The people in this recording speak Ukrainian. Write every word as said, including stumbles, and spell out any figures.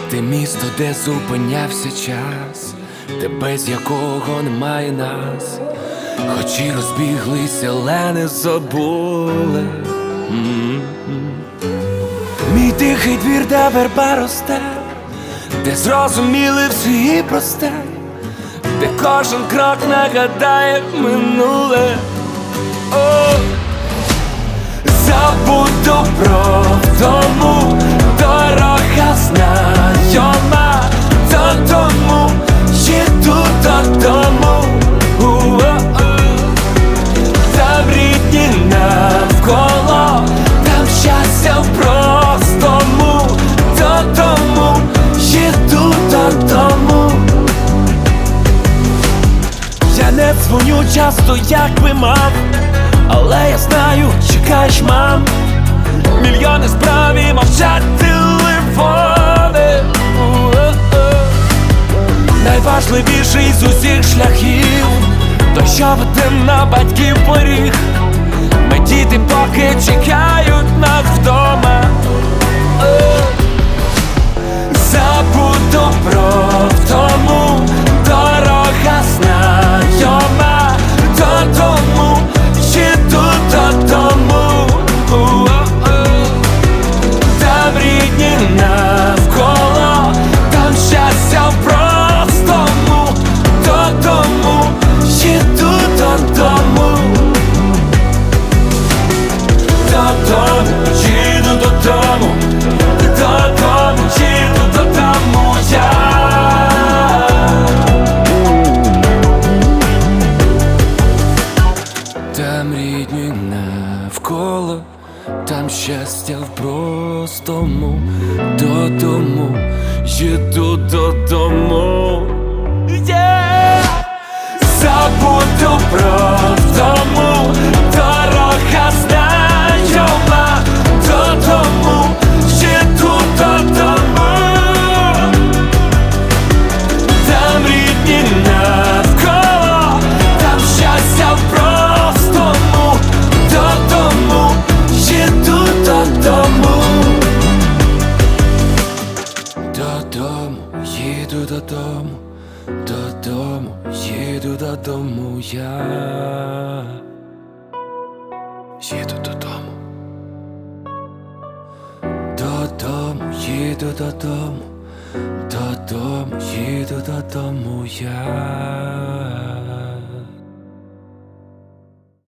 Ти місто, де зупинявся час, де без якого немає нас, хоч і розбіглися, але не забули. М-м-м. Мій тихий двір, де верба росте, де зрозуміли всі і просте, де кожен крок нагадає минуле. О! Забуду про втому, дорога знайома, додому, їду додому. Там рідні навколо, там щастя в простому, додому, їду додому. Я не дзвоню часто, як би мав, але я знаю, чекаєш, мам. Мільйони справ і мовчать телефони. Найважливіший з усіх шляхів той, що веде на батьків поріг. Ми діти, поки чекають нас вдома. Забуду про втому, дорога знайома, додому, їду додому. Там рідні навколо, там щастя в простому, додому, їду додому. Додому, їду додому, додому, їду додому я. Там рідні навколо, там щастя в простому, додому, їду додому. Yeah! Забуду про втому, дорога знайома, додому, їду додому. Там рідні навколо, там щастя в простому, додому, їду додому. Додому, їду додому, додому, їду додому я. Їду додому. Додому, їду додому, додому, їду додому я.